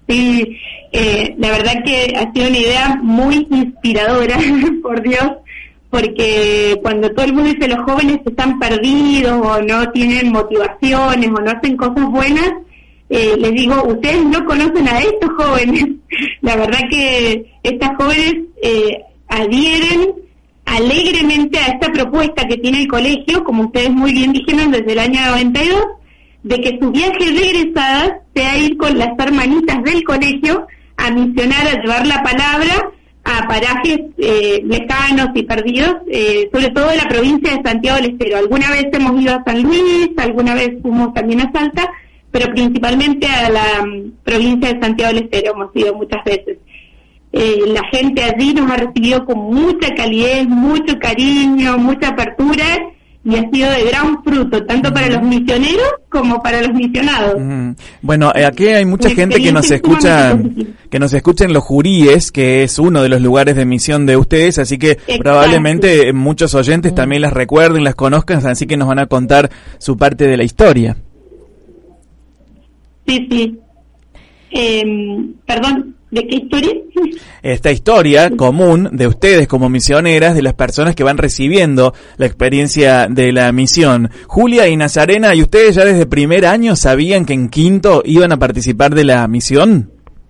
Sí, la verdad que ha sido una idea muy inspiradora, por Dios, porque cuando todo el mundo dice los jóvenes están perdidos o no tienen motivaciones o no hacen cosas buenas, les digo, ustedes no conocen a estos jóvenes. La verdad que estas jóvenes adhieren alegremente a esta propuesta que tiene el colegio, como ustedes muy bien dijeron, desde el año 92, de que su viaje de egresadas sea ir con las hermanitas del colegio a misionar, a llevar la palabra a parajes lejanos y perdidos, sobre todo de la provincia de Santiago del Estero. Alguna vez hemos ido a San Luis, alguna vez fuimos también a Salta, pero principalmente a la provincia de Santiago del Estero hemos ido muchas veces. La gente allí nos ha recibido con mucha calidez, mucho cariño, mucha apertura, y ha sido de gran fruto, tanto para los misioneros como para los misionados. Bueno, aquí hay mucha gente que nos escucha en Los Juríes, que es uno de los lugares de misión de ustedes, así que probablemente muchos oyentes también las recuerden, las conozcan, así que nos van a contar su parte de la historia. Sí. Perdón, ¿de qué historia? Esta historia común de ustedes como misioneras, de las personas que van recibiendo la experiencia de la misión. Julia y Nazarena, ¿y ustedes ya desde primer año sabían que en quinto iban a participar de la misión?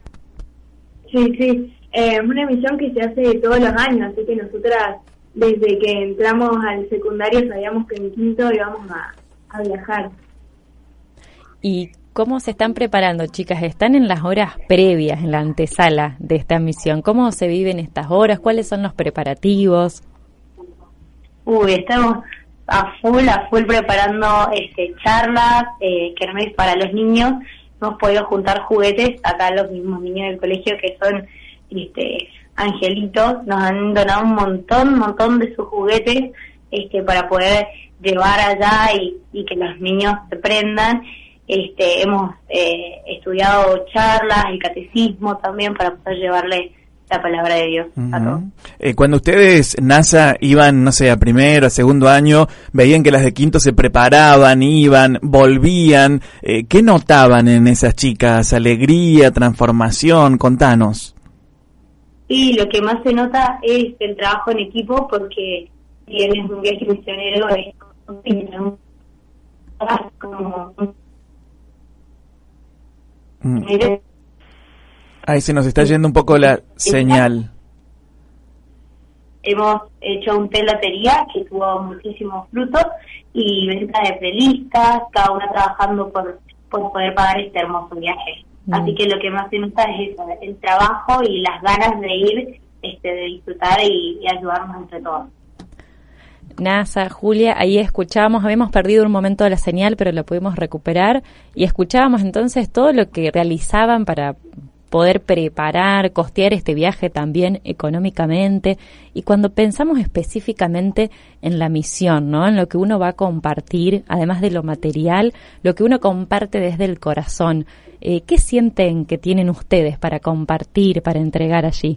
Sí, es una misión que se hace todos los años, así que nosotras desde que entramos al secundario sabíamos que en quinto íbamos a viajar. ¿Y cómo se están preparando, chicas? Están en las horas previas, en la antesala de esta misión. ¿Cómo se viven estas horas? ¿Cuáles son los preparativos? Estamos a full preparando charlas, kermés para los niños. Hemos podido juntar juguetes, acá los mismos niños del colegio que son angelitos, nos han donado un montón de sus juguetes para poder llevar allá y que los niños se prendan. Hemos estudiado charlas, el catecismo también para poder llevarle la palabra de Dios a todos. Cuando ustedes, NASA, iban, no sé, a primero, a segundo año, veían que las de quinto se preparaban, iban, volvían, ¿qué notaban en esas chicas? ¿Alegría, transformación? Contanos. Y lo que más se nota es el trabajo en equipo, porque si bien es un viaje misionero, es como... Ahí se nos está yendo un poco la señal. Hemos hecho un telatería que tuvo muchísimos frutos y ventas de playlistas, cada una trabajando por poder pagar este hermoso viaje. Así que lo que más se nota es eso, el trabajo y las ganas de ir, de disfrutar y ayudarnos entre todos. NASA, Julia, ahí escuchábamos, habíamos perdido un momento de la señal, pero lo pudimos recuperar, y escuchábamos entonces todo lo que realizaban para poder preparar, costear este viaje también económicamente. Y cuando pensamos específicamente en la misión, ¿no?, en lo que uno va a compartir, además de lo material, lo que uno comparte desde el corazón, ¿qué sienten que tienen ustedes para compartir, para entregar allí?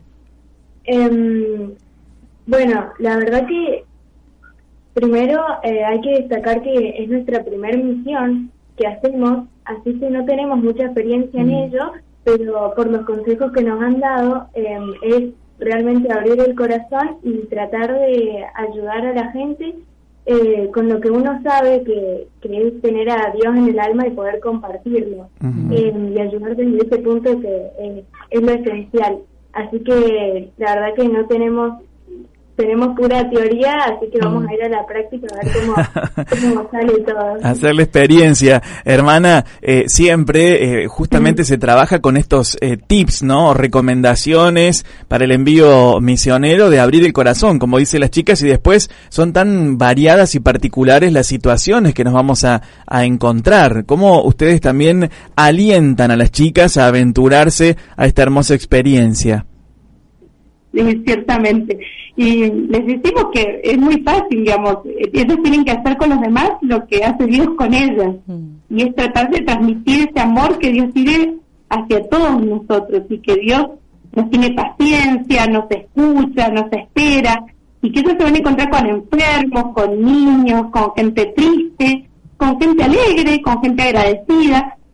Bueno, la verdad que primero hay que destacar que es nuestra primera misión que hacemos, así que no tenemos mucha experiencia en ello, pero por los consejos que nos han dado es realmente abrir el corazón y tratar de ayudar a la gente con lo que uno sabe que es tener a Dios en el alma y poder compartirlo, y ayudar desde ese punto que es lo esencial. Así que la verdad que no tenemos pura teoría, así que vamos a ir a la práctica a ver cómo sale todo. Hacer la experiencia. Hermana, siempre justamente se trabaja con estos tips, ¿no?, o recomendaciones para el envío misionero, de abrir el corazón, como dicen las chicas, y después son tan variadas y particulares las situaciones que nos vamos a encontrar. ¿Cómo ustedes también alientan a las chicas a aventurarse a esta hermosa experiencia? Sí, ciertamente. Y les decimos que es muy fácil, digamos, ellos tienen que hacer con los demás lo que hace Dios con ellas. Y es tratar de transmitir ese amor que Dios tiene hacia todos nosotros, y que Dios nos tiene paciencia, nos escucha, nos espera, y que ellos se van a encontrar con enfermos, con niños, con gente triste, con gente alegre, con gente agradecida,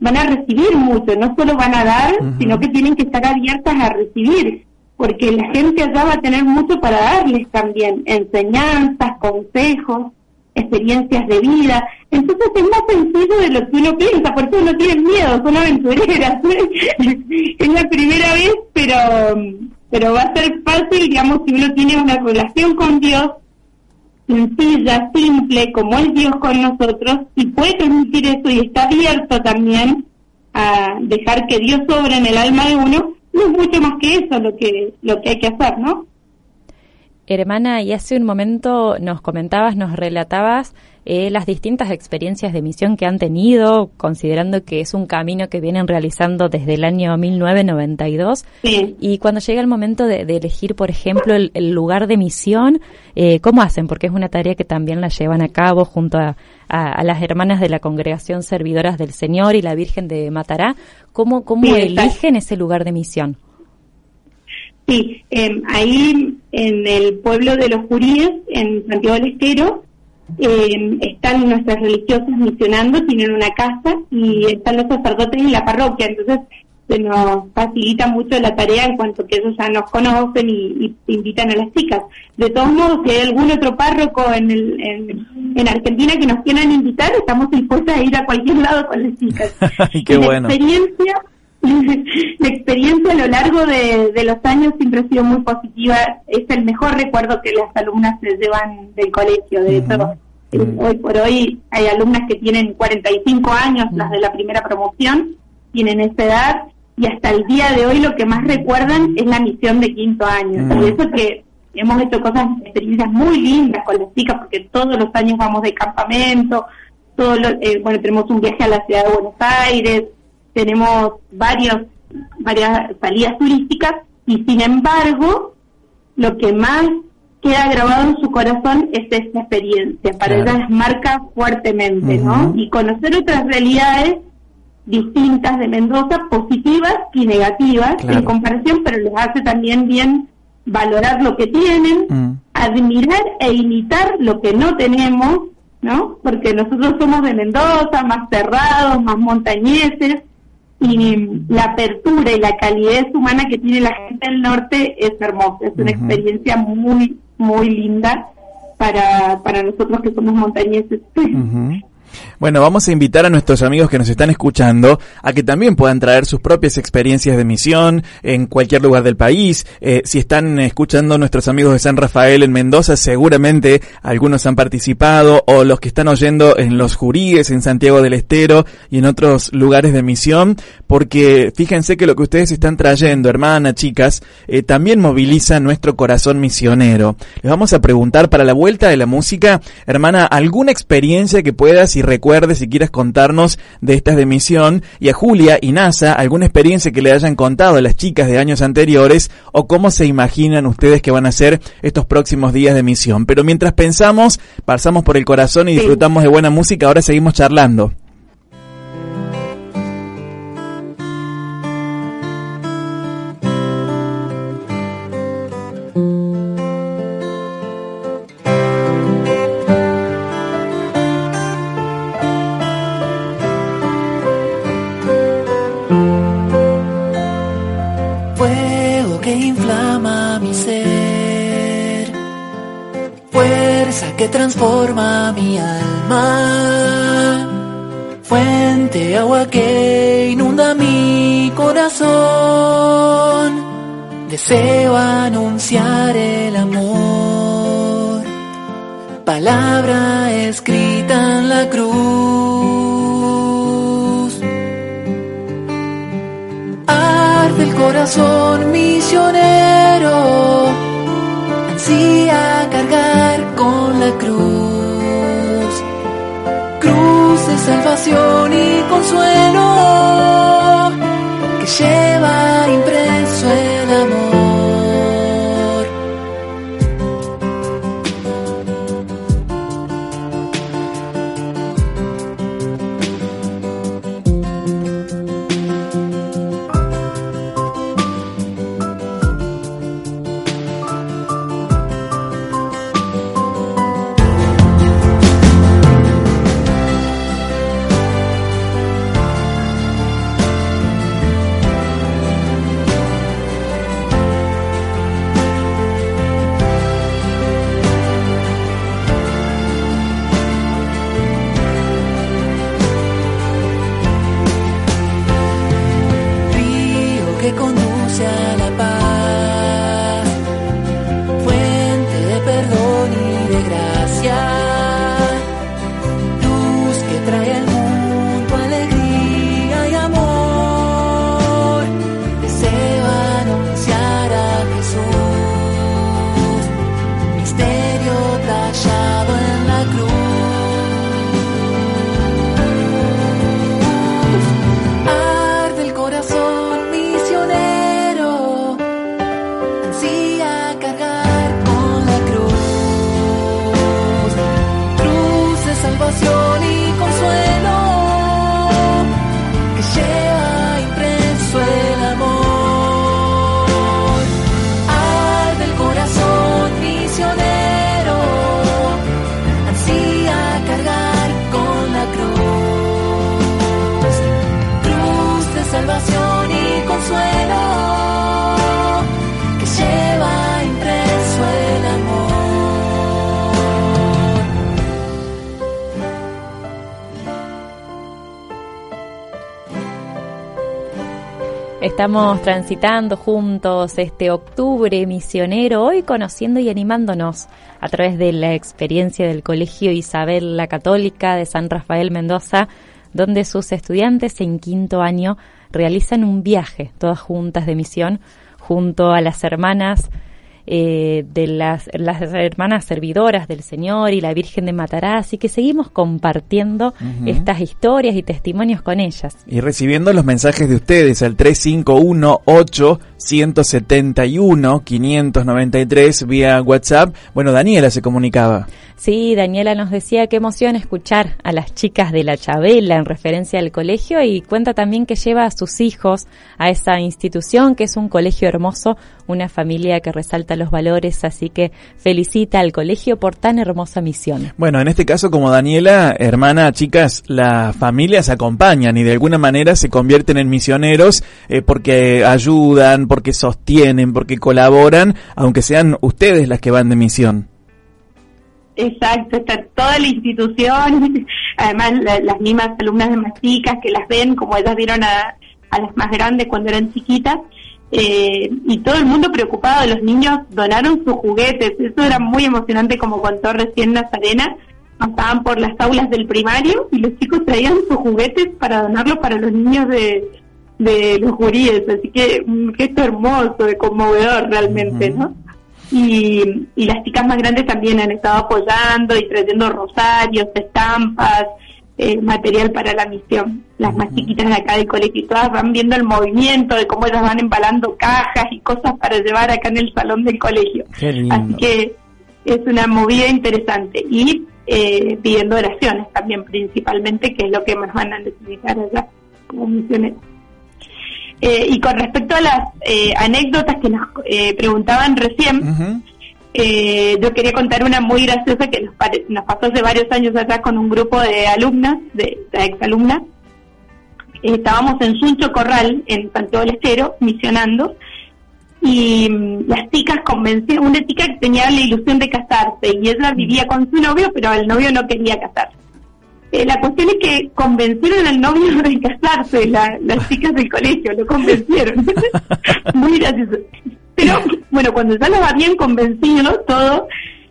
van a recibir mucho, no solo van a dar, sino que tienen que estar abiertas a recibir, porque la gente allá va a tener mucho para darles también, enseñanzas, consejos, experiencias de vida. Entonces es más sencillo de lo que uno piensa, por eso no tienen miedo, son aventureras. Es la primera vez, pero va a ser fácil, digamos, si uno tiene una relación con Dios sencilla, simple, como es Dios con nosotros, y puede permitir eso y está abierto también a dejar que Dios sobre en el alma de uno. No es mucho más que eso lo que hay que hacer, ¿no? Hermana, y hace un momento nos comentabas, nos relatabas las distintas experiencias de misión que han tenido, considerando que es un camino que vienen realizando desde el año 1992. Sí. Y cuando llega el momento de elegir, por ejemplo, el lugar de misión, ¿cómo hacen? Porque es una tarea que también la llevan a cabo junto a las hermanas de la Congregación Servidoras del Señor y la Virgen de Matará. ¿Cómo Sí, eligen ese lugar de misión? Sí, ahí en el pueblo de los Juríes, en Santiago del Estero, están nuestras religiosas misionando, tienen una casa y están los sacerdotes en la parroquia, entonces se nos facilita mucho la tarea en cuanto que ellos ya nos conocen y invitan a las chicas. De todos modos, si hay algún otro párroco en Argentina que nos quieran invitar, estamos dispuestos a ir a cualquier lado con las chicas. Qué bueno. La experiencia a lo largo de los años siempre ha sido muy positiva. Es el mejor recuerdo que las alumnas se llevan del colegio. De hecho, hoy por hoy hay alumnas que tienen 45 años, las de la primera promoción, tienen esa edad, y hasta el día de hoy lo que más recuerdan es la misión de quinto año. Y eso que hemos hecho experiencias muy lindas con las chicas, porque todos los años vamos de campamento, tenemos un viaje a la ciudad de Buenos Aires, tenemos varias salidas turísticas, y sin embargo, lo que más queda grabado en su corazón es esta experiencia. Para ellas las marca fuertemente, ¿no? Y conocer otras realidades distintas de Mendoza, positivas y negativas, en comparación, pero les hace también bien valorar lo que tienen, admirar e imitar lo que no tenemos, ¿no? Porque nosotros somos de Mendoza, más cerrados, más montañeses, y la apertura y la calidez humana que tiene la gente del norte es hermosa. Es una experiencia muy, muy linda para nosotros que somos montañeses. Bueno, vamos a invitar a nuestros amigos que nos están escuchando a que también puedan traer sus propias experiencias de misión en cualquier lugar del país. Si están escuchando nuestros amigos de San Rafael en Mendoza, seguramente algunos han participado, o los que están oyendo en los Juríes, en Santiago del Estero y en otros lugares de misión, porque fíjense que lo que ustedes están trayendo, hermanas, chicas, también moviliza nuestro corazón misionero. Les vamos a preguntar para la vuelta de la música, hermana, alguna experiencia que puedas y recuerdes si quieras contarnos de estas de misión, y a Julia y Nasa alguna experiencia que le hayan contado a las chicas de años anteriores, o cómo se imaginan ustedes que van a ser estos próximos días de misión. Pero mientras pensamos, pasamos por el corazón y disfrutamos de buena música, ahora seguimos charlando. Que transforma mi alma, fuente, agua que inunda mi corazón. Deseo anunciar el amor, palabra escrita en la cruz. Arde el corazón misionero, ansía cargar con la cruz, cruz de salvación y consuelo, que lleva impreso el amor. que conduce a la paz, fuente de perdón y de gracia, luz que trae al mundo alegría y amor. Deseo anunciar a Jesús, misterio tallado en la cruz. Salvación y consuelo que lleva impreso el amor. Arde el corazón misionero, ansía cargar con la cruz. Cruz de salvación y consuelo que lleva impreso el amor. Estamos transitando juntos este octubre misionero, hoy conociendo y animándonos a través de la experiencia del Colegio Isabel la Católica de San Rafael Mendoza, donde sus estudiantes en 5º año realizan un viaje, todas juntas de misión, junto a las hermanas de las hermanas servidoras del Señor y la Virgen de Matará, así que seguimos compartiendo estas historias y testimonios con ellas. Y recibiendo los mensajes de ustedes al 351-8-171-593 vía WhatsApp. Bueno, Daniela se comunicaba. Sí, Daniela nos decía qué emoción escuchar a las chicas de la Chabela en referencia al colegio, y cuenta también que lleva a sus hijos a esa institución, que es un colegio hermoso, una familia que resalta los valores, así que felicita al colegio por tan hermosa misión. Bueno, en este caso, como Daniela, hermana, chicas, las familias acompañan y de alguna manera se convierten en misioneros porque ayudan, porque sostienen, porque colaboran, aunque sean ustedes las que van de misión. Exacto, está toda la institución, además las mismas alumnas de más chicas que las ven como ellas vieron a las más grandes cuando eran chiquitas, y todo el mundo preocupado. Los niños donaron sus juguetes, eso era muy emocionante, como contó recién Nazarena. Pasaban por las aulas del primario y los chicos traían sus juguetes para donarlos para los niños de los juríes, así que un gesto hermoso, conmovedor realmente, ¿no? Y las chicas más grandes también han estado apoyando y trayendo rosarios, estampas, material para la misión. Las más chiquitas de acá del colegio, todas van viendo el movimiento de cómo ellas van embalando cajas y cosas para llevar acá en el salón del colegio. Qué lindo. Así que es una movida interesante. Y pidiendo oraciones también, principalmente, que es lo que más van a necesitar allá como misioneros. Y con respecto a las anécdotas que nos preguntaban recién, yo quería contar una muy graciosa que nos pasó hace varios años atrás con un grupo de alumnas, de exalumnas. Estábamos en Suncho Corral, en Santiago del Estero, misionando, y las chicas convencieron, una chica que tenía la ilusión de casarse, y ella vivía con su novio, pero el novio no quería casarse. La cuestión es que convencieron al novio de casarse, las chicas del colegio, lo convencieron. Muy gracioso. Pero, bueno, cuando ya los habían convencido todo,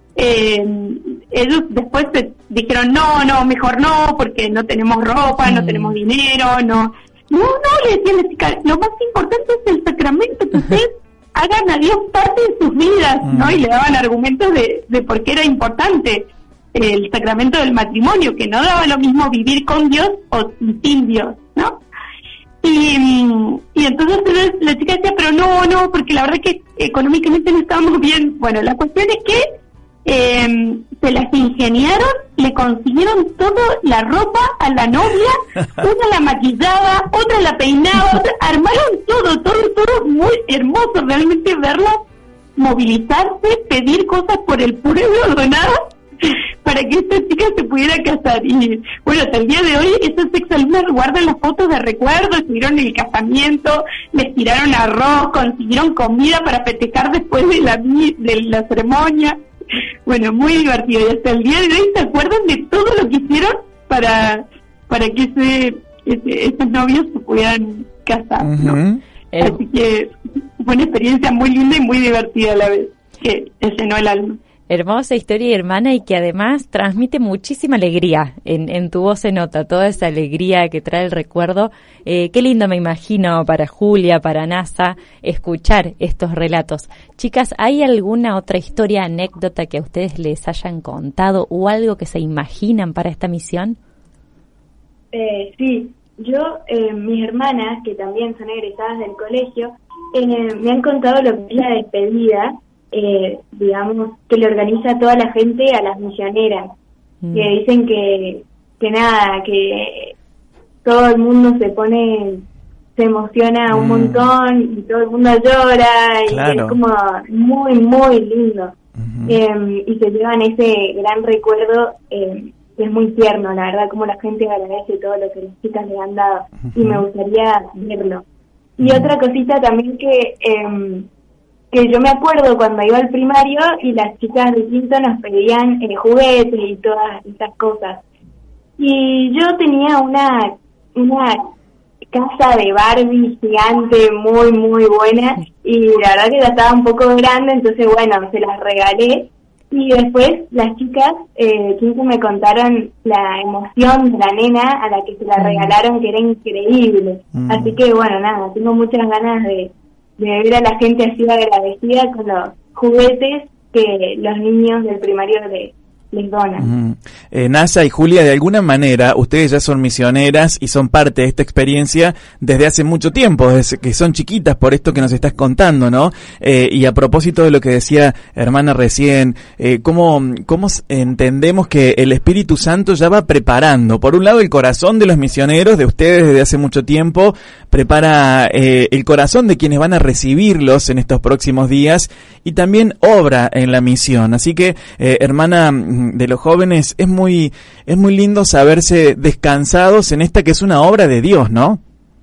ellos después dijeron, no, mejor no, porque no tenemos ropa, no tenemos dinero, no, le decían a la chica, lo más importante es el sacramento, que ustedes hagan a Dios parte de sus vidas, ¿no? Y le daban argumentos de por qué era importante el sacramento del matrimonio, que no daba lo mismo vivir con Dios o sin Dios, ¿no? Y entonces la chica decía, pero no, porque la verdad es que económicamente no estábamos bien. Bueno, la cuestión es que se las ingeniaron, le consiguieron toda la ropa a la novia, una la maquillaba, otra la peinaba, otra, armaron todo muy hermoso, realmente verlas movilizarse, pedir cosas por el pueblo, donadas, para que esta chica se pudiera casar. Y bueno, hasta el día de hoy esas exalumnas guardan las fotos de recuerdo, estuvieron en el casamiento, les tiraron arroz, consiguieron comida para festejar después de la ceremonia. Bueno, muy divertido, y hasta el día de hoy se acuerdan de todo lo que hicieron para que esos novios se pudieran casar, ¿no? Así que fue una experiencia muy linda y muy divertida a la vez, que llenó el alma. Hermosa historia, hermana, y que además transmite muchísima alegría. En tu voz se nota toda esa alegría que trae el recuerdo. Qué lindo, me imagino, para Julia, para Nasa, escuchar estos relatos. Chicas, ¿hay alguna otra historia, anécdota que a ustedes les hayan contado o algo que se imaginan para esta misión? Sí, yo, mis hermanas, que también son egresadas del colegio, me han contado lo que es la despedida, digamos, que le organiza toda la gente a las misioneras, que dicen que nada, que todo el mundo se emociona un montón y todo el mundo llora, claro. Y es como muy, muy lindo. Y se llevan ese gran recuerdo, que es muy tierno, la verdad, como la gente agradece todo lo que las chicas le han dado, y me gustaría verlo. Y otra cosita también que yo me acuerdo cuando iba al primario y las chicas de quinto nos pedían juguetes y todas estas cosas. Y yo tenía una casa de Barbie gigante muy, muy buena, y la verdad que ya estaba un poco grande, entonces bueno, se las regalé. Y después las chicas de quinto me contaron la emoción de la nena a la que se la regalaron, que era increíble. Así que bueno, nada, tengo muchas ganas de ver a la gente así agradecida con los juguetes que los niños del primario les donan. Nasa y Julia, de alguna manera, ustedes ya son misioneras y son parte de esta experiencia desde hace mucho tiempo, desde que son chiquitas, por esto que nos estás contando, ¿no? Y a propósito de lo que decía hermana recién, ¿cómo entendemos que el Espíritu Santo ya va preparando? Por un lado, el corazón de los misioneros, de ustedes desde hace mucho tiempo, prepara el corazón de quienes van a recibirlos en estos próximos días, y también obra en la misión. Así que, hermana de los jóvenes, es muy lindo saberse descansados en esta que es una obra de Dios, ¿no?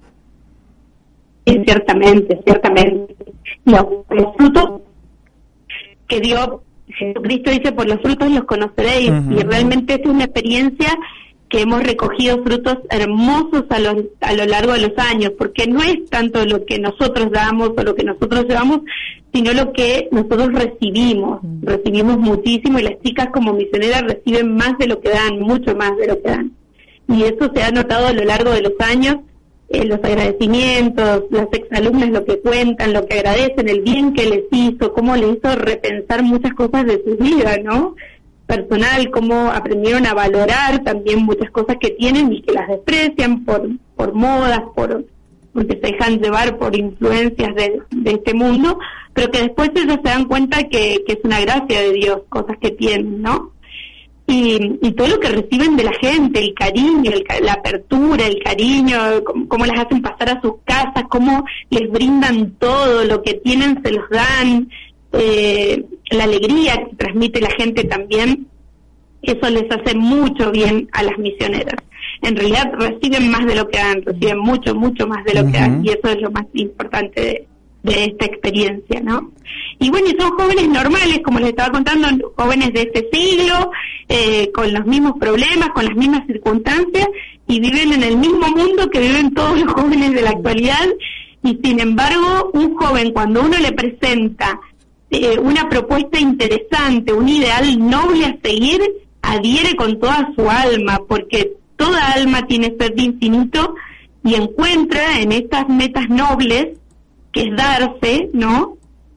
Sí, ciertamente. Los frutos que dio Jesucristo dice, por los frutos los conoceréis, y realmente esta es una experiencia que hemos recogido frutos hermosos a lo largo de los años, porque no es tanto lo que nosotros damos o lo que nosotros llevamos, sino lo que nosotros recibimos muchísimo, y las chicas como misioneras reciben más de lo que dan, mucho más de lo que dan, y eso se ha notado a lo largo de los años, los agradecimientos, las exalumnas lo que cuentan, lo que agradecen, el bien que les hizo, cómo les hizo repensar muchas cosas de su vida, ¿no?, personal, cómo aprendieron a valorar también muchas cosas que tienen y que las desprecian por modas, porque se dejan llevar por influencias de este mundo, pero que después ellos se dan cuenta que es una gracia de Dios, cosas que tienen, ¿no? Y todo lo que reciben de la gente, el cariño, la apertura, el cariño, cómo las hacen pasar a sus casas, cómo les brindan todo, lo que tienen se los dan, la alegría que transmite la gente también, eso les hace mucho bien a las misioneras. En realidad reciben más de lo que dan, reciben mucho más de lo que dan, y eso es lo más importante de esta experiencia, ¿no? Y bueno, y son jóvenes normales, como les estaba contando, jóvenes de este siglo, con los mismos problemas, con las mismas circunstancias, y viven en el mismo mundo que viven todos los jóvenes de la actualidad, y sin embargo, un joven, cuando uno le presenta una propuesta interesante, un ideal noble a seguir, adhiere con toda su alma, porque toda alma tiene sed de infinito, y encuentra en estas metas nobles, que es darse, ¿no?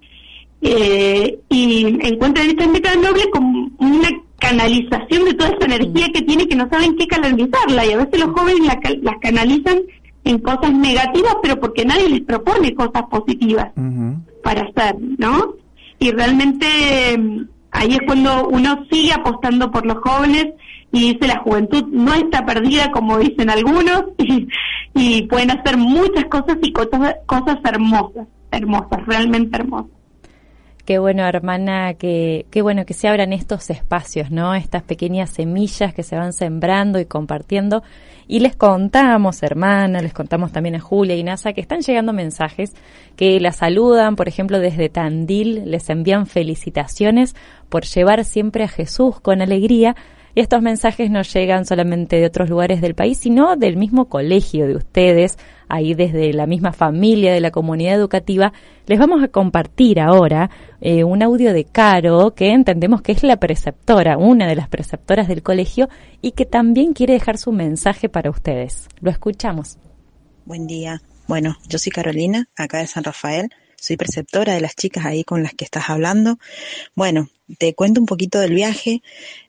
Y encuentra en estas metas nobles como una canalización de toda esa energía que tiene, que no saben qué canalizarla, y a veces los jóvenes las canalizan en cosas negativas, pero porque nadie les propone cosas positivas para hacer, ¿no? Y realmente ahí es cuando uno sigue apostando por los jóvenes, y dice, la juventud no está perdida, como dicen algunos, y pueden hacer muchas cosas y cosas hermosas, realmente hermosas. Qué bueno, hermana, qué bueno que se abran estos espacios, ¿no? Estas pequeñas semillas que se van sembrando y compartiendo. Y les contamos, hermana, les contamos también a Julia y Nasa que están llegando mensajes que la saludan, por ejemplo, desde Tandil, les envían felicitaciones por llevar siempre a Jesús con alegría. Y estos mensajes no llegan solamente de otros lugares del país, sino del mismo colegio de ustedes, ahí desde la misma familia de la comunidad educativa. Les vamos a compartir ahora un audio de Caro, que entendemos que es la preceptora, una de las preceptoras del colegio, y que también quiere dejar su mensaje para ustedes. Lo escuchamos. Buen día. Bueno, yo soy Carolina, acá de San Rafael. Soy preceptora de las chicas ahí con las que estás hablando. Bueno, te cuento un poquito del viaje,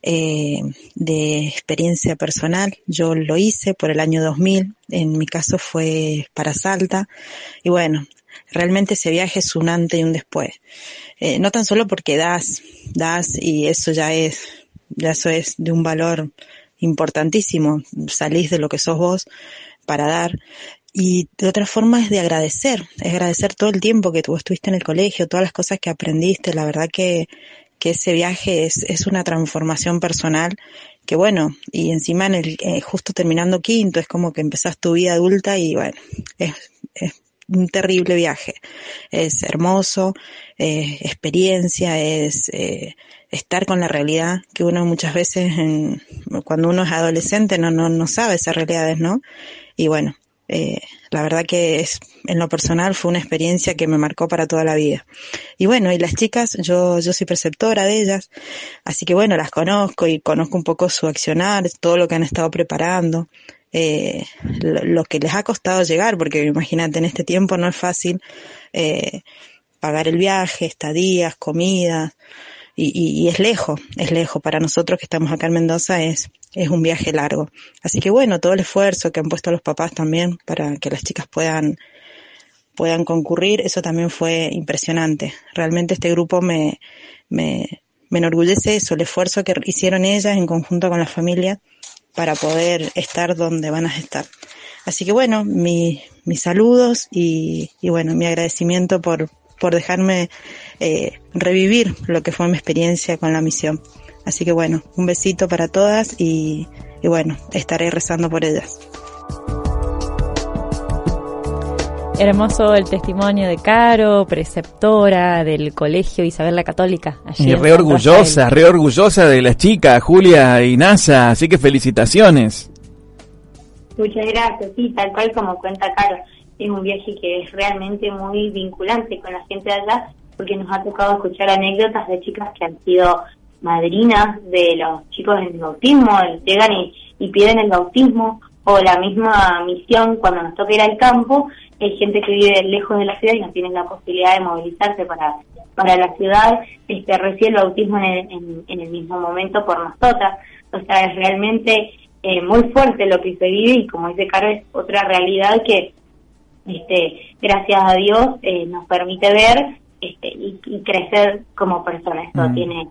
de experiencia personal. Yo lo hice por el año 2000, en mi caso fue para Salta. Y bueno, realmente ese viaje es un antes y un después. No tan solo porque das y eso eso es de un valor importantísimo. Salís de lo que sos vos para dar. Y de otra forma es agradecer todo el tiempo que tú estuviste en el colegio, todas las cosas que aprendiste. La verdad que ese viaje es una transformación personal que bueno, y encima justo terminando quinto es como que empezás tu vida adulta y bueno, es un terrible viaje. Es hermoso, experiencia, es estar con la realidad que uno muchas veces cuando uno es adolescente no sabe esas realidades, ¿no? Y bueno, la verdad que en lo personal fue una experiencia que me marcó para toda la vida. Y bueno, y las chicas, yo soy preceptora de ellas, así que bueno, las conozco y conozco un poco su accionar, todo lo que han estado preparando, lo que les ha costado llegar, porque imagínate, en este tiempo no es fácil pagar el viaje, estadías, comidas, y es lejos para nosotros que estamos acá en Mendoza, es un viaje largo. Así que bueno, todo el esfuerzo que han puesto los papás también para que las chicas puedan concurrir, eso también fue impresionante. Realmente este grupo me enorgullece eso, el esfuerzo que hicieron ellas en conjunto con la familia para poder estar donde van a estar. Así que bueno, mis saludos y bueno, mi agradecimiento por dejarme revivir lo que fue mi experiencia con la misión. Así que bueno, un besito para todas y bueno, estaré rezando por ellas. Hermoso el testimonio de Caro, preceptora del Colegio Isabel la Católica. Y re orgullosa de las chicas, Julia y Nasa, así que felicitaciones. Muchas gracias, sí, tal cual como cuenta Caro. Es un viaje que es realmente muy vinculante con la gente de allá, porque nos ha tocado escuchar anécdotas de chicas que han sido madrinas de los chicos en el bautismo, llegan y piden el bautismo, o la misma misión cuando nos toca ir al campo. Hay gente que vive lejos de la ciudad y no tienen la posibilidad de movilizarse para la ciudad, recibe el bautismo en el mismo momento por nosotras. O sea, es realmente muy fuerte lo que se vive, y como dice Caro, es otra realidad que gracias a Dios nos permite ver y crecer como personas. Esto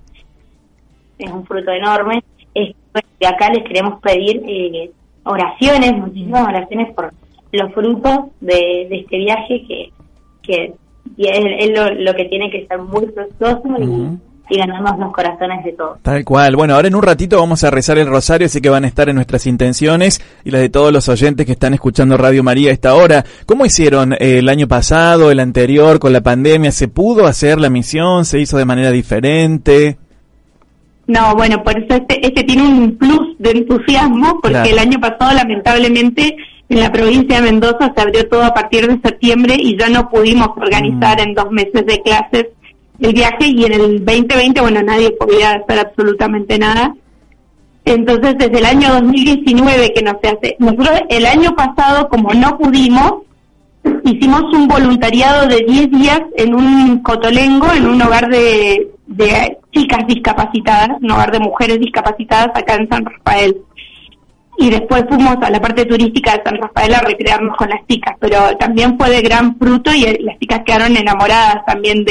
es un fruto enorme. De acá les queremos pedir oraciones, muchísimas oraciones por los frutos de este viaje que es lo que tiene que ser muy fructuoso y ganarnos los corazones de todos. Tal cual. Bueno, ahora en un ratito vamos a rezar el rosario, así que van a estar en nuestras intenciones y las de todos los oyentes que están escuchando Radio María a esta hora. ¿Cómo hicieron el año pasado, el anterior, con la pandemia? ¿Se pudo hacer la misión? ¿Se hizo de manera diferente? No, bueno, por eso este tiene un plus de entusiasmo, porque claro, el año pasado lamentablemente en la provincia de Mendoza se abrió todo a partir de septiembre y ya no pudimos organizar en 2 meses de clases el viaje, y en el 2020, bueno, nadie podía hacer absolutamente nada. Entonces, desde el año 2019 que no se hace. Nosotros el año pasado, como no pudimos, hicimos un voluntariado de 10 días en un cotolengo, en un hogar de chicas discapacitadas, un hogar de mujeres discapacitadas acá en San Rafael. Y después fuimos a la parte turística de San Rafael a recrearnos con las chicas, pero también fue de gran fruto y las chicas quedaron enamoradas también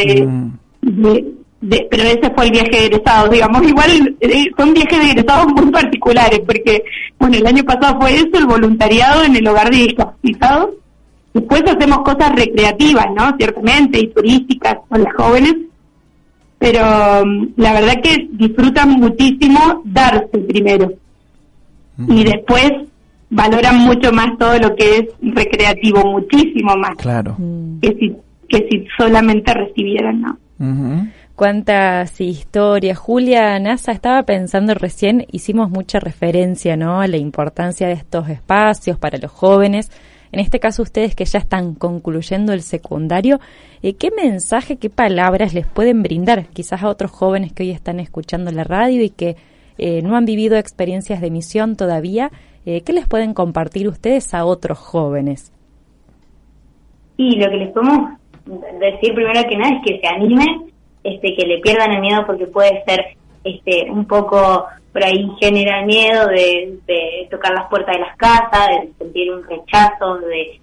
pero ese fue el viaje de egresados, digamos. Igual son viajes de egresados muy particulares, porque bueno, el año pasado fue eso, el voluntariado en el hogar de discapacitados. Después hacemos cosas recreativas, ¿no? Ciertamente, y turísticas con las jóvenes, pero la verdad que disfrutan muchísimo darse primero, y después valoran mucho más todo lo que es recreativo, muchísimo más, claro, que si solamente recibieran, ¿no? Cuántas historias. Julia, Nasa, estaba pensando recién, hicimos mucha referencia, ¿no?, a la importancia de estos espacios para los jóvenes. En este caso, ustedes que ya están concluyendo el secundario, ¿qué mensaje, qué palabras les pueden brindar quizás a otros jóvenes que hoy están escuchando la radio y que no han vivido experiencias de misión todavía? ¿Qué les pueden compartir ustedes a otros jóvenes? Y lo que les podemos decir primero que nada es que se animen, que le pierdan el miedo, porque puede ser un poco por ahí genera miedo de tocar las puertas de las casas, de sentir un rechazo,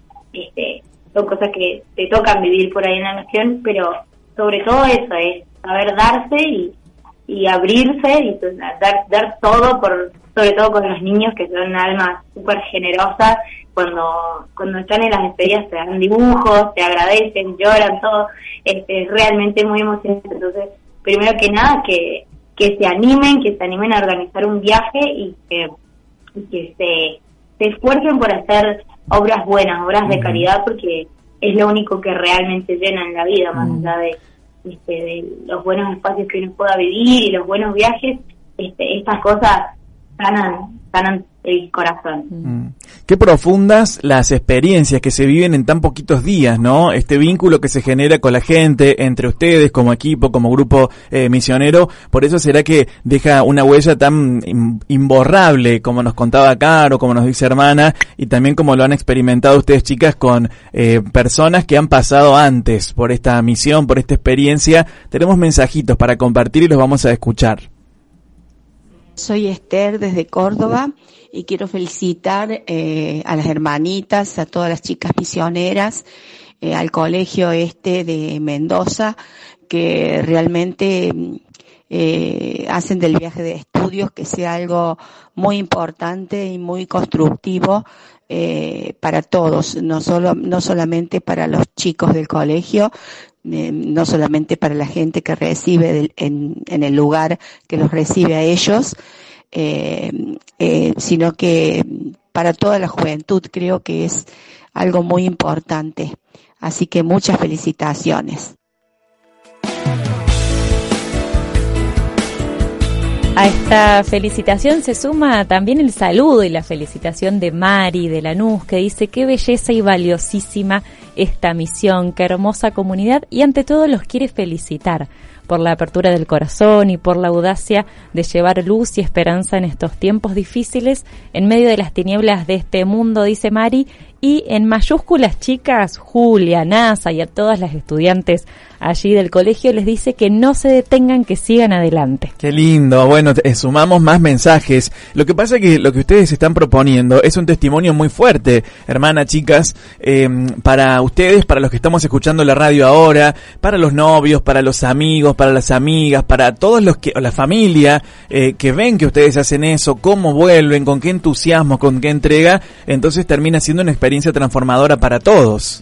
son cosas que te tocan vivir por ahí en la misión, pero sobre todo eso es saber darse y abrirse y dar todo, sobre todo con los niños, que son almas súper generosas. Cuando están en las despedidas te dan dibujos, te agradecen, lloran, todo. Es realmente muy emocionante. Entonces, primero que nada, que se animen a organizar un viaje y que se esfuercen por hacer obras buenas, obras de caridad, porque es lo único que realmente llena en la vida, más allá de los buenos espacios que uno pueda vivir y los buenos viajes. Estas cosas sanan el corazón. Qué profundas las experiencias que se viven en tan poquitos días, ¿no? Este vínculo que se genera con la gente, entre ustedes como equipo, como grupo misionero. Por eso será que deja una huella tan imborrable, como nos contaba Caro, como nos dice Hermana, y también como lo han experimentado ustedes, chicas, con personas que han pasado antes por esta misión, por esta experiencia. Tenemos mensajitos para compartir y los vamos a escuchar. Soy Esther desde Córdoba y quiero felicitar a las hermanitas, a todas las chicas misioneras, al colegio de Mendoza, que realmente hacen del viaje de estudios que sea algo muy importante y muy constructivo para todos, no solamente para los chicos del colegio, no solamente para la gente que recibe en el lugar que los recibe a ellos, sino que para toda la juventud. Creo que es algo muy importante. Así que muchas felicitaciones. A esta felicitación se suma también el saludo y la felicitación de Mari de Lanús, que dice: qué belleza y valiosísima esta misión, qué hermosa comunidad, y ante todo los quiere felicitar por la apertura del corazón y por la audacia de llevar luz y esperanza en estos tiempos difíciles en medio de las tinieblas de este mundo, dice Mari. Y en mayúsculas, chicas, Julia, Nasa y a todas las estudiantes allí del colegio les dice que no se detengan, que sigan adelante. Qué lindo. Bueno, sumamos más mensajes. Lo que pasa es que lo que ustedes están proponiendo es un testimonio muy fuerte, hermana, chicas, para ustedes, para los que estamos escuchando la radio ahora, para los novios, para los amigos, para las amigas, para todos la familia que ven que ustedes hacen eso, cómo vuelven, con qué entusiasmo, con qué entrega. Entonces termina siendo una experiencia transformadora para todos.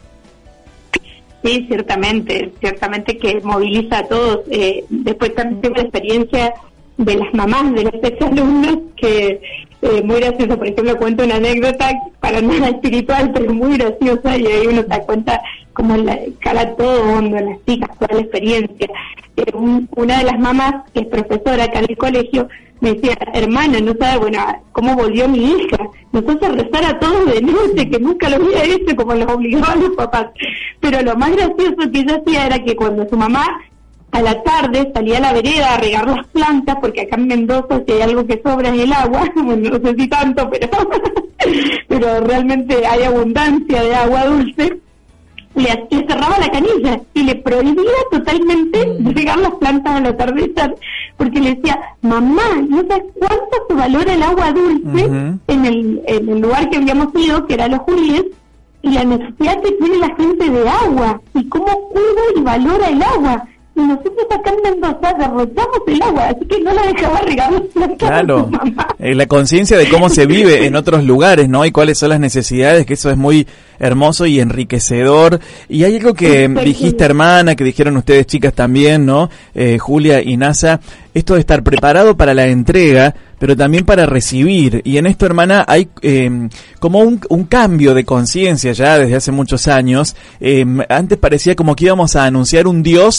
Sí, ciertamente que moviliza a todos. Después también tengo la experiencia de las mamás de los exalumnos, que muy gracioso. Por ejemplo, cuento una anécdota para nada espiritual, pero muy graciosa, y ahí uno se da cuenta cómo cala todo hondo en las chicas, toda la experiencia. Una de las mamás, que es profesora acá en el colegio, me decía: hermana, no sabe, cómo volvió mi hija, nos hace rezar a todos de noche, que nunca lo había hecho, como los obligaban los papás. Pero lo más gracioso que ella hacía era que cuando su mamá a la tarde salía a la vereda a regar las plantas, porque acá en Mendoza si hay algo que sobra es el agua, bueno, no sé si tanto, pero realmente hay abundancia de agua dulce. Le cerraba la canilla y le prohibía totalmente regar las plantas al atardecer, porque le decía: mamá, no sabes cuánto se valora el agua dulce en el lugar que habíamos ido, que era los Julies, y la necesidad que tiene la gente de agua, y cómo cuida y valora el agua. Y nosotros acá en Mendoza derrochamos el agua, así que no la dejaba regar las plantas. Claro, la conciencia de cómo se vive en otros lugares, ¿no? Y cuáles son las necesidades, que eso es muy hermoso y enriquecedor. Y hay algo que dijiste, hermana, que dijeron ustedes, chicas, también, ¿no? Julia y Nasa, esto de estar preparado para la entrega, pero también para recibir. Y en esto, hermana, hay como un cambio de conciencia ya desde hace muchos años. Antes parecía como que íbamos a anunciar un Dios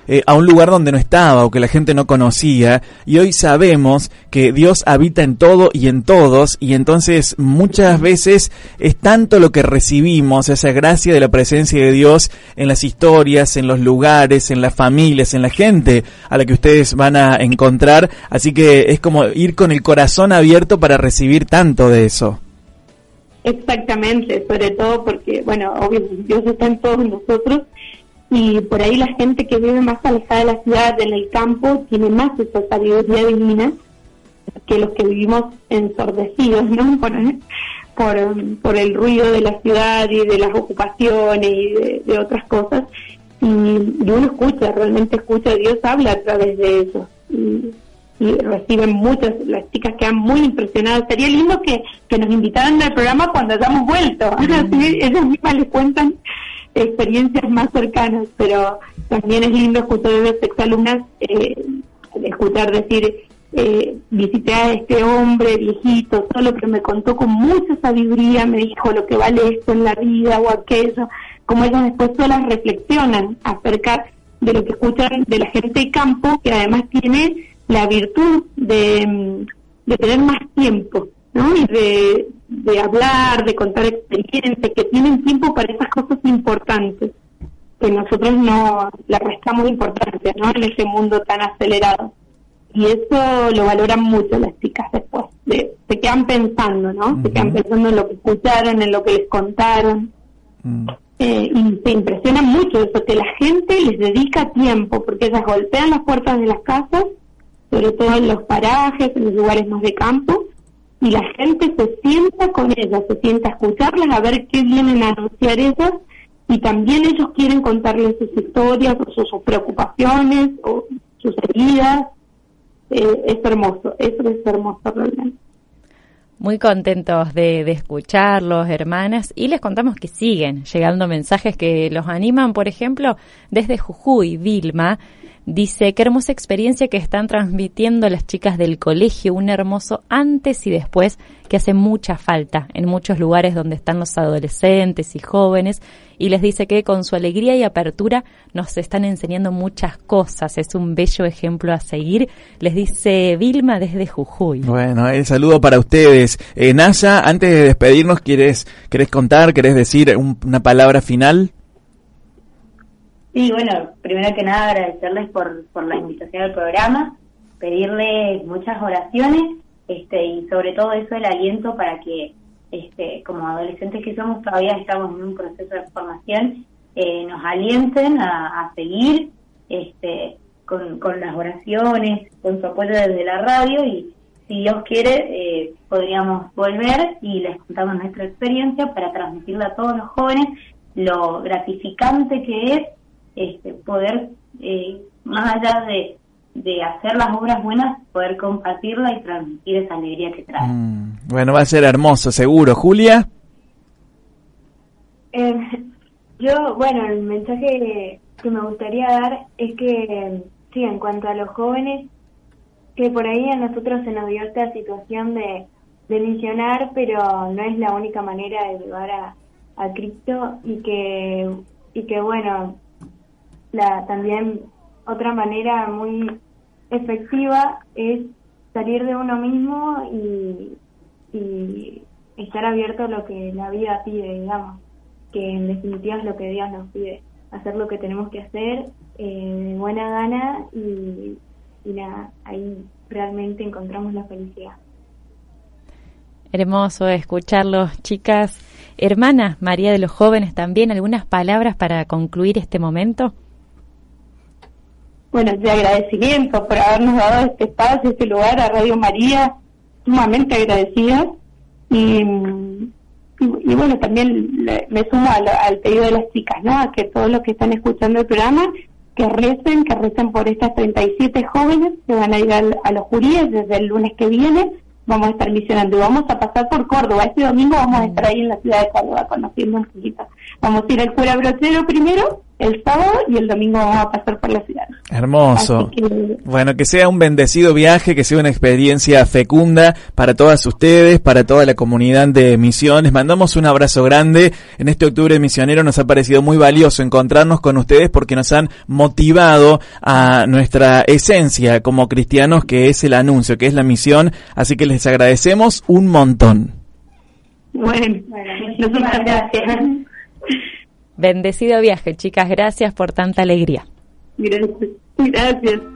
a un lugar donde no estaba o que la gente no conocía, y hoy sabemos que Dios habita en todo y en todos, y entonces muchas veces es tanto lo que recibimos, esa gracia de la presencia de Dios en las historias, en los lugares, en las familias, en la gente a la que ustedes van a encontrar, así que es como ir con el corazón abierto para recibir tanto de eso. Exactamente, sobre todo porque, bueno, obvio, Dios está en todos nosotros, y por ahí la gente que vive más alejada de la ciudad, en el campo, tiene más esa sabiduría divina que los que vivimos ensordecidos, ¿no? Por el ruido de la ciudad y de las ocupaciones y de otras cosas, y uno escucha, realmente escucha, Dios habla a través de eso, y reciben muchas, las chicas quedan muy impresionadas. Sería lindo que nos invitaran al programa cuando hayamos vuelto, así ellas mismas les cuentan experiencias más cercanas, pero también es lindo escuchar de las exalumnas, escuchar decir, visité a este hombre viejito, solo que me contó con mucha sabiduría, me dijo lo que vale esto en la vida o aquello, como ellas después solas reflexionan acerca de lo que escuchan de la gente de campo, que además tiene la virtud de tener más tiempo, ¿no? Y de hablar, de contar experiencias, que tienen tiempo para esas cosas importantes, que nosotros no le restamos importancia, ¿no? En ese mundo tan acelerado. Y eso lo valoran mucho las chicas después, se quedan pensando, ¿no? Uh-huh. Se quedan pensando en lo que escucharon, en lo que les contaron. Y se impresiona mucho eso, que la gente les dedica tiempo, porque ellas golpean las puertas de las casas, sobre todo en los parajes, en los lugares más de campo, y la gente se sienta con ellas, se sienta a escucharlas, a ver qué vienen a anunciar ellas, y también ellos quieren contarles sus historias, o sus preocupaciones, o sus heridas. Es hermoso, eso es hermoso realmente. Muy contentos de escucharlos, hermanas, y les contamos que siguen llegando mensajes que los animan. Por ejemplo, desde Jujuy, Vilma dice: qué hermosa experiencia que están transmitiendo las chicas del colegio, un hermoso antes y después que hace mucha falta en muchos lugares donde están los adolescentes y jóvenes, y les dice que con su alegría y apertura nos están enseñando muchas cosas, es un bello ejemplo a seguir, les dice Vilma desde Jujuy. Bueno, el saludo para ustedes. Naya, antes de despedirnos, ¿querés contar, querés decir una palabra final? Sí, bueno, primero que nada agradecerles por la invitación al programa, pedirles muchas oraciones, y sobre todo eso, el aliento para que como adolescentes que somos, todavía estamos en un proceso de formación, nos alienten a seguir con las oraciones, con su apoyo desde la radio, y si Dios quiere podríamos volver y les contamos nuestra experiencia para transmitirla a todos los jóvenes, lo gratificante que es poder, más allá de hacer las obras buenas, poder compartirla y transmitir esa alegría que trae. Bueno, va a ser hermoso, seguro. ¿Julia? El mensaje que me gustaría dar es que, sí, en cuanto a los jóvenes, que por ahí a nosotros se nos dio esta situación de misionar, pero no es la única manera de llevar a Cristo, y que bueno, también otra manera muy efectiva es salir de uno mismo y estar abierto a lo que la vida pide, digamos, que en definitiva es lo que Dios nos pide, hacer lo que tenemos que hacer de buena gana, y nada, ahí realmente encontramos la felicidad. Hermoso escucharlos, chicas. Hermana María de los Jóvenes, también algunas palabras para concluir este momento. Bueno, de agradecimiento por habernos dado este espacio, este lugar, a Radio María, sumamente agradecida, y bueno, también me sumo al pedido de las chicas, ¿no? A que todos los que están escuchando el programa, que recen por estas 37 jóvenes que van a ir a los Juríes desde el lunes que viene. Vamos a estar misionando y vamos a pasar por Córdoba. Este domingo vamos a estar ahí en la ciudad de Córdoba conociendo un poquito. Vamos a ir al Cura Brochero primero, el sábado, y el domingo vamos a pasar por la ciudad. Hermoso. Que... Bueno, que sea un bendecido viaje, que sea una experiencia fecunda para todas ustedes, para toda la comunidad de Misiones. Mandamos un abrazo grande. En este octubre misionero nos ha parecido muy valioso encontrarnos con ustedes porque nos han motivado a nuestra esencia como cristianos, que es el anuncio, que es la misión. Así que les agradecemos un montón. Bueno, muchas gracias. Bendecido viaje, chicas. Gracias por tanta alegría. Gracias.